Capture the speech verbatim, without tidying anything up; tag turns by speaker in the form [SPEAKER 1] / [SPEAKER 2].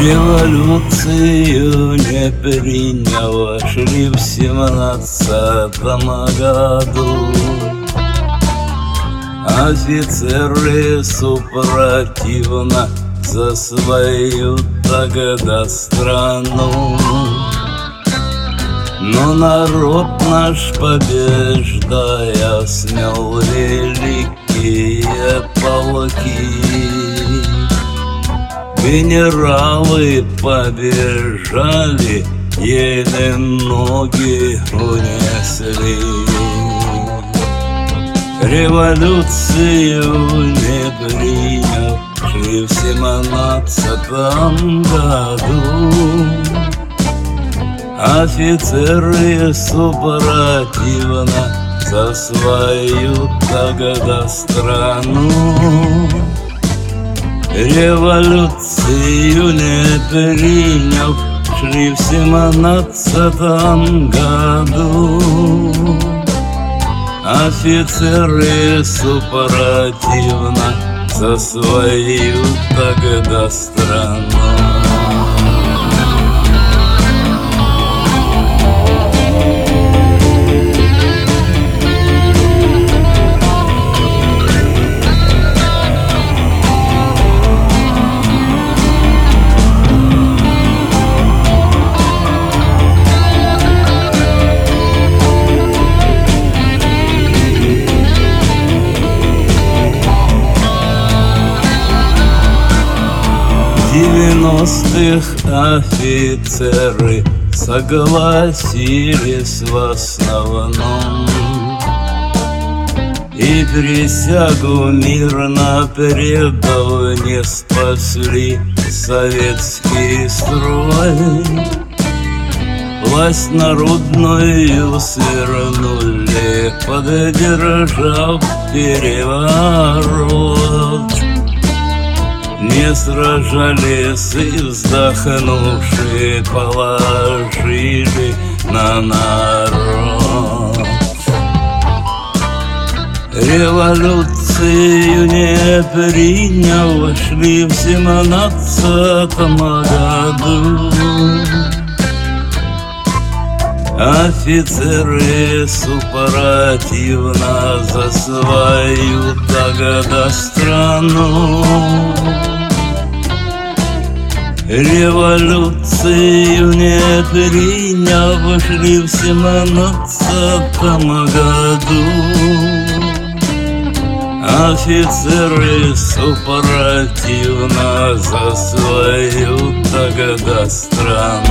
[SPEAKER 1] Революцию не приняла, шли в семнадцатом году. Офицеры супротивно за свою тогда страну. Но народ наш, побеждая, смел великие полки. Генералы побежали, еле ноги унесли. Революцию не принявши в семнадцатом году. Офицеры супротивно за свою тогда страну. Революцию не приняв, шли в семнадцатом году. Офицеры супротивно за свою тогда страну. девяностых офицеры согласились в основном и присягу мирно предав, не спасли советский строй. Власть народную свернули, поддержав переворот. Не сражались и вздохнувши положили на народ. Революцию не приняв, шли в семнадцатом году. Офицеры супротивно за свою тогда страну. Революцию не приняв, шли в семнадцатом году. Офицеры супротивно за свою тогда страну.